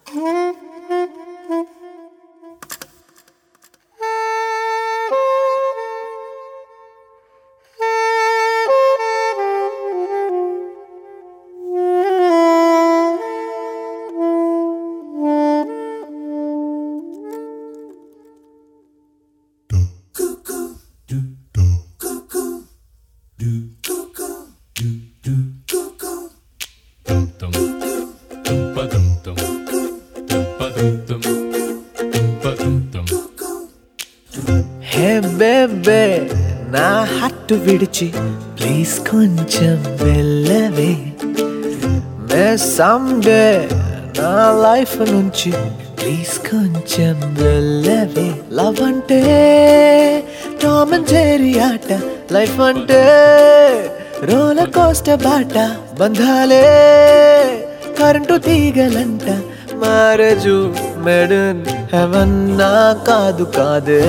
హే బేబే నా హట్టు విడిచి ప్లీజ్ కొంచెం వెళ్ళవే మే సమ్డే నా లైఫ్ నుంచి ప్లీజ్ కొంచెం వెళ్ళవే లవ్ అంటే టామ్ అండ్ జెర్రీ ఆట లైఫ్ అంటే రోలర్ కోస్టర్ బాట బంధాలే కరెంటు తీగలంట మ్యారేజు మెడన్ హెవెన్ నా కాదు కాదే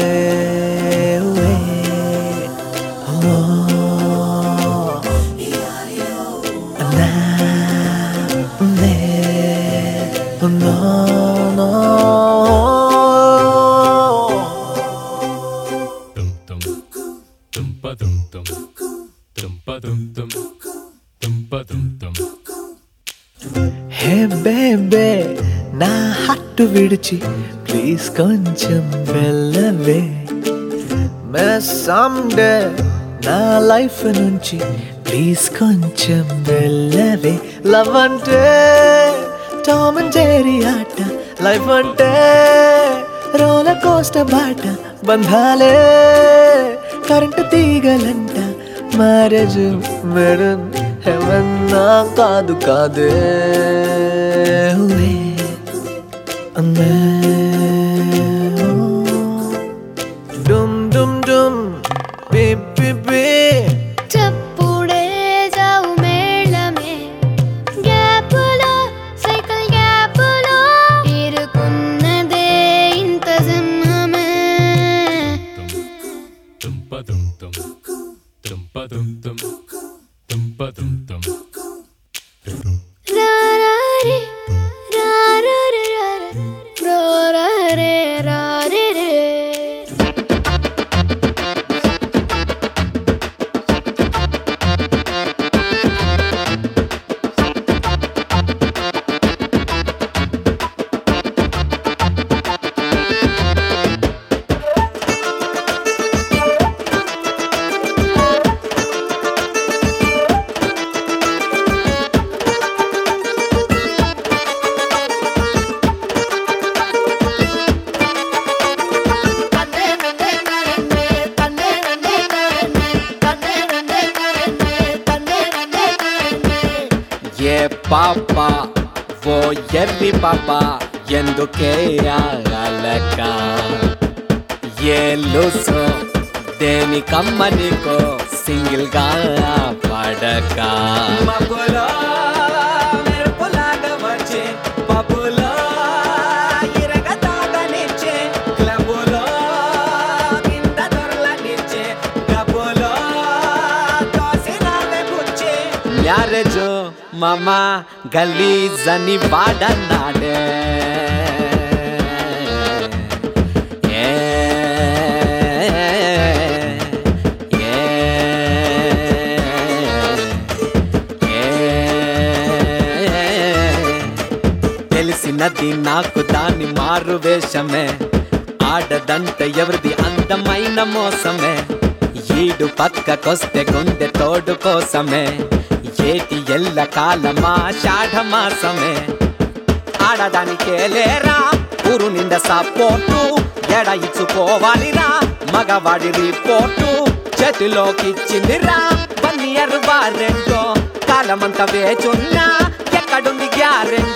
హే బేబే నా హట్టు విడిచి ప్లీజ్ కొంచెం వెళ్ళవే మే సమ్డే నా లైఫ్ నుంచి ప్లీజ్ కొంచెం వెళ్ళవే లవ్ అంటే టామ్ అండ్ జెర్రీ ఆట లైఫ్ అంటే రోలర్ కోస్టర్ బాట బంధాలే కరెంటు తీగలంట మ్యారేజ్ మెడన్ హెవెన్ నా కాదు కాదే డుమ్ డుమ్ డుమ్ బి బి బి చప్పుడే జావు మేళమే గ్యాపులో సైకిల్ గ్యాపులో ఇరుకున్నదే ఇంత సింహమే రారే రారే రారే రారే రే ఏ పాప ఓ ఎర్రి పాప ఎందుకే ఆగలక ఏ లూసు దేనికమ్మ నీకో సింగిల్ గా పడక మబ్బులో మెరుపులాగా వచ్చే పబ్బులో ఇరగతాగనిచ్చే క్లబ్బులో కింద దొరలనిచ్చే డబ్బులో తోసినావే బుచ్చే మ్యారేజ్ మామా గలీజ్ అని వాడన్నాడే తెలిసినది నాకు దాని మారు వేషమే ఆడదంటే ఎవరిది అందమైన మోసమే ఈడు పక్కకొస్తే గుండె తోడు కోసమే ఏటి ఎల్ల కాలమా షాఢ మాసమే ఆడదానికే లేరా ఊరు నిండా సపోర్టు ఎడ ఇచ్చుకోవాలిరా మగవాడి రిపోర్టు చేతిలోకిచ్చిందిరా 1 year వారెంటో కాలమంతా వేచున్నా ఎక్కడుంది గ్యారెంటీ